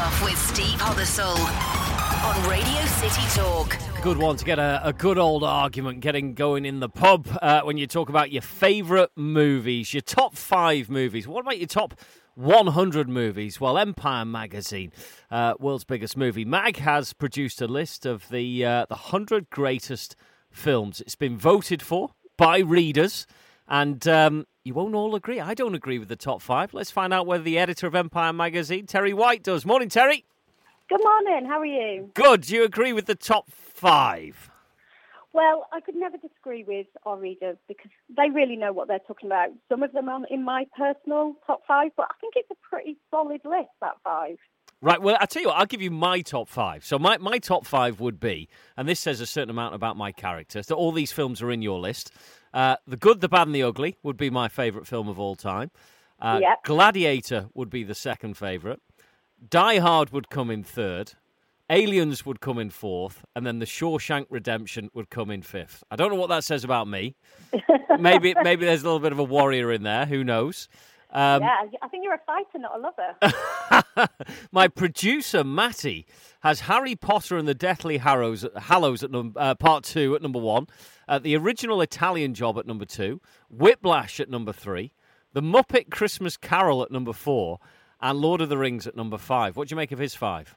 Stuff with Steve Hobbersall on Radio City Talk. Good one to get a good old argument getting going in the pub when you talk about your favourite movies, your top 5 movies. What about your top 100 movies? Well, Empire Magazine, world's biggest movie mag, has produced a list of the 100 greatest films. It's been voted for by readers, and you won't all agree. I don't agree with the top 5. Let's find out whether the editor of Empire Magazine, Terry White, does. Morning, Terry. Good morning, how are you? Good. Do you agree with the top 5? Well, I could never disagree with our readers because they really know what they're talking about. Some of them are in my personal top 5, but I think it's a pretty solid list, that 5. Right, well, I'll tell you what, I'll give you my top 5. So my top 5 would be, and this says a certain amount about my character, so all these films are in your list. The Good, the Bad and the Ugly would be my favourite film of all time. Yep. Gladiator would be the second favourite. Die Hard would come in third. Aliens would come in fourth. And then The Shawshank Redemption would come in fifth. I don't know what that says about me. Maybe there's a little bit of a warrior in there. Who knows? Yeah, I think you're a fighter, not a lover. My producer, Matty, has Harry Potter and the Deathly Hallows at part 2 at number 1. The Original Italian Job at number 2. Whiplash at number 3. The Muppet Christmas Carol at number 4. And Lord of the Rings at number 5. What do you make of his 5?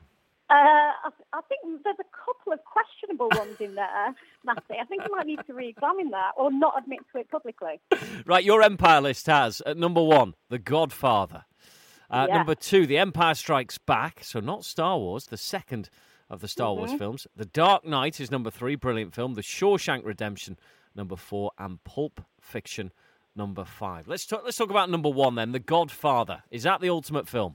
I think there's a couple of questionable ones in there, Matty. I think you might need to re-examine that or not admit to it publicly. Right, your Empire list has, at number 1, The Godfather. Number 2, The Empire Strikes Back, so not Star Wars, the second of the Star Wars films. The Dark Knight is number 3, brilliant film. The Shawshank Redemption, number 4. And Pulp Fiction, number 5. Let's talk about number 1 then, The Godfather. Is that the ultimate film?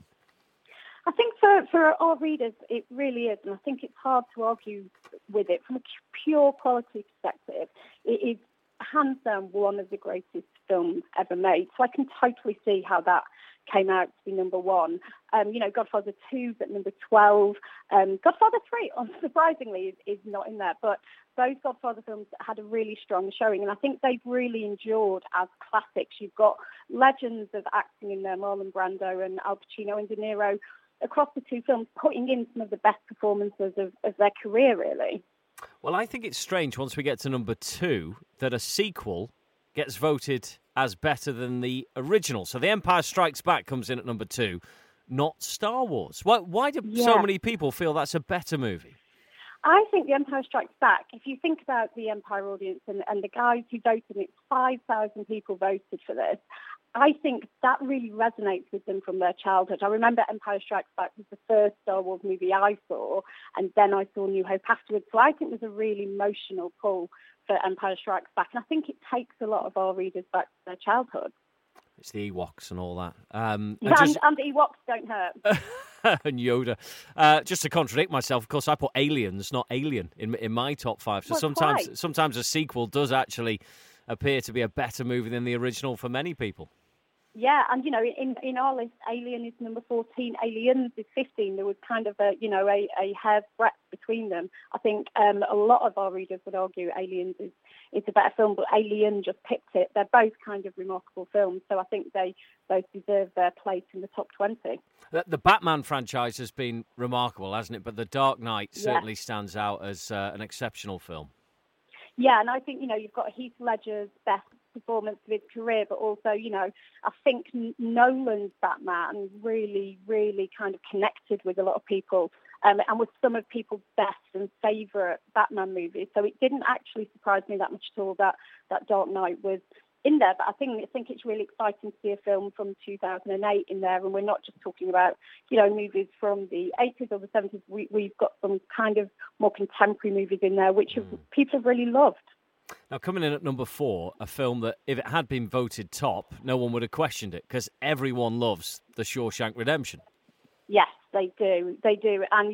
I think for our readers, it really is, and I think it's hard to argue with it. From a pure quality perspective, it is hands down one of the greatest films ever made. So I can totally see how that came out to be number 1. Godfather 2's at number 12. Godfather 3, unsurprisingly, is not in there, but those Godfather films had a really strong showing, and I think they've really endured as classics. You've got legends of acting in there, Marlon Brando and Al Pacino and De Niro, across the 2 films, putting in some of the best performances of their career, really. Well, I think it's strange, once we get to number 2, that a sequel gets voted as better than the original. So The Empire Strikes Back comes in at number 2, not Star Wars. Why do so many people feel that's a better movie? I think The Empire Strikes Back, if you think about the Empire audience and the guys who voted, it's 5,000 people voted for this, I think that really resonates with them from their childhood. I remember Empire Strikes Back was the first Star Wars movie I saw, and then I saw New Hope afterwards. So I think there's a really emotional pull for Empire Strikes Back, and I think it takes a lot of our readers back to their childhood. It's the Ewoks and all that. And Ewoks don't hurt. And Yoda. Just to contradict myself, of course, I put Aliens, not Alien, in my top 5. So sometimes a sequel does actually appear to be a better movie than the original for many people. Yeah, and, in our list, Alien is number 14, Aliens is 15. There was kind of a hair's breadth between them. I think a lot of our readers would argue Aliens is a better film, but Alien just picked it. They're both kind of remarkable films, so I think they both deserve their place in the top 20. The Batman franchise has been remarkable, hasn't it? But The Dark Knight certainly stands out as an exceptional film. Yeah, and I think, you've got Heath Ledger's best performance of his career, but also, I think Nolan's Batman really, really kind of connected with a lot of people and was some of people's best and favourite Batman movies. So it didn't actually surprise me that much at all that Dark Knight was in there. But I think it's really exciting to see a film from 2008 in there, and we're not just talking about, movies from the 80s or the 70s. We've got some kind of more contemporary movies in there, which people have really loved. Now, coming in at number 4, a film that, if it had been voted top, no one would have questioned it, because everyone loves The Shawshank Redemption. Yes, they do. They do. And,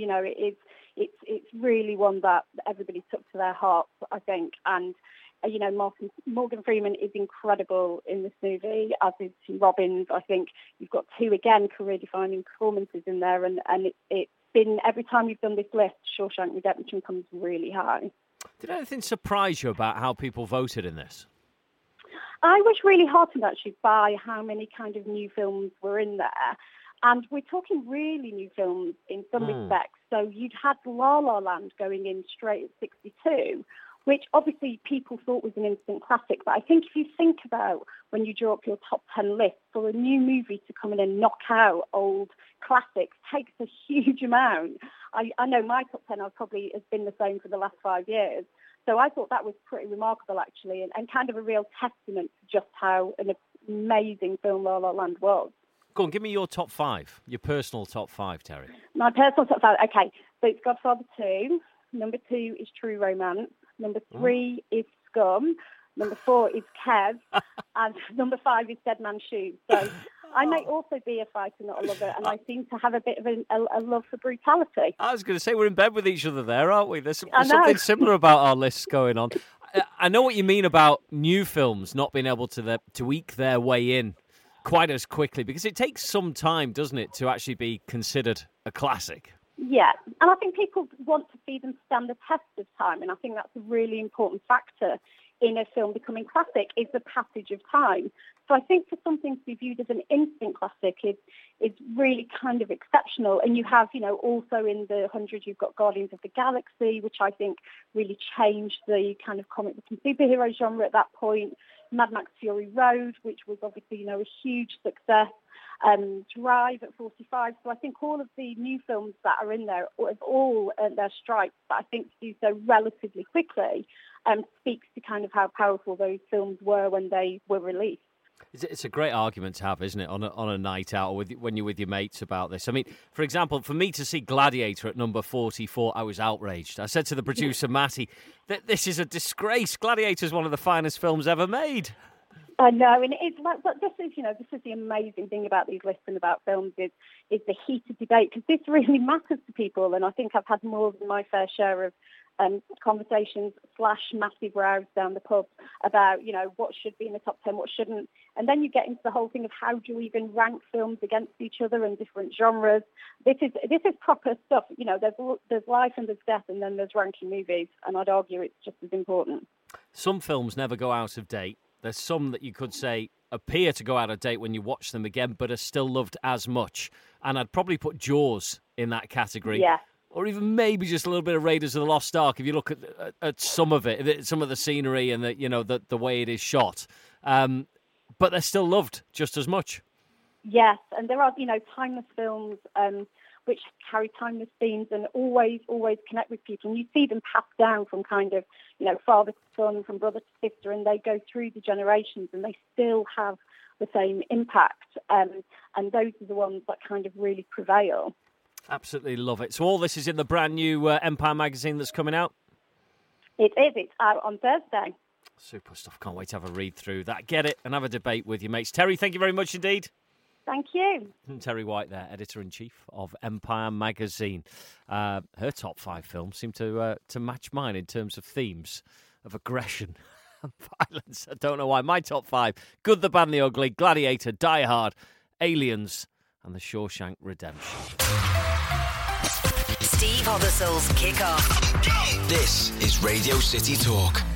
it's really one that everybody took to their hearts, I think. And, Morgan Freeman is incredible in this movie, as is Robbins. I think you've got 2, again, career-defining performances in there. And it's been, every time we've done this list, Shawshank Redemption comes really high. Did anything surprise you about how people voted in this? I was really heartened, actually, by how many kind of new films were in there. And we're talking really new films in some respects. So you'd had La La Land going in straight at 62, which obviously people thought was an instant classic. But I think if you think about when you draw up your top 10 list, for a new movie to come in and knock out old classics takes a huge amount. I know my top 10 probably has been the same for the last 5 years. So I thought that was pretty remarkable, actually, and kind of a real testament to just how an amazing film La La Land was. Go on, give me your top 5, your personal top 5, Terry. My personal top 5, okay. So it's Godfather 2. Number 2 is True Romance. Number 3 is Scum. Number 4 is Kev. And number 5 is Dead Man's Shoes. So I may also be a fighter, not a lover, and I seem to have a bit of a love for brutality. I was going to say, we're in bed with each other there, aren't we? There's something similar about our lists going on. I know what you mean about new films not being able to eke their way in quite as quickly, because it takes some time, doesn't it, to actually be considered a classic? Yeah, and I think people want to see them stand the test of time, and I think that's a really important factor in a film becoming classic, is the passage of time. So I think for something to be viewed as an instant classic is really kind of exceptional. And you have, also in the 100, you've got Guardians of the Galaxy, which I think really changed the kind of comic book and superhero genre at that point. Mad Max Fury Road, which was obviously, a huge success. Drive at 45. So I think all of the new films that are in there have all earned their stripes, but I think to do so relatively quickly speaks to kind of how powerful those films were when they were released. It's a great argument to have, isn't it, on a night out or when you're with your mates about this. I mean, for example, for me to see Gladiator at number 44, I was outraged. I said to the producer, Matty, that this is a disgrace. Gladiator is one of the finest films ever made. I know, and it's like, but this is the amazing thing about these lists and about films is the heated debate, because this really matters to people, and I think I've had more than my fair share of conversations / massive rows down the pub about, what should be in the top 10, what shouldn't. And then you get into the whole thing of how do you even rank films against each other in different genres. This is proper stuff. There's life and there's death, and then there's ranking movies, and I'd argue it's just as important. Some films never go out of date. There's some that you could say appear to go out of date when you watch them again, but are still loved as much. And I'd probably put Jaws in that category. Yeah. Or even maybe just a little bit of Raiders of the Lost Ark, if you look at some of it, some of the scenery and the way it is shot. But they're still loved just as much. Yes, and there are, timeless films which carry timeless themes and always connect with people. And you see them passed down from kind of, father to son, from brother to sister, and they go through the generations and they still have the same impact. And those are the ones that kind of really prevail. Absolutely love it. So all this is in the brand new Empire magazine that's coming out? It is. It's out on Thursday. Super stuff. Can't wait to have a read through that. Get it and have a debate with your mates. Terry, thank you very much indeed. Thank you. Terry White there, Editor-in-Chief of Empire magazine. Her top 5 films seem to match mine in terms of themes of aggression and violence. I don't know why. My top 5, Good, the Bad and the Ugly, Gladiator, Die Hard, Aliens and The Shawshank Redemption. Steve Hobbersoul's Kick-Off. This is Radio City Talk.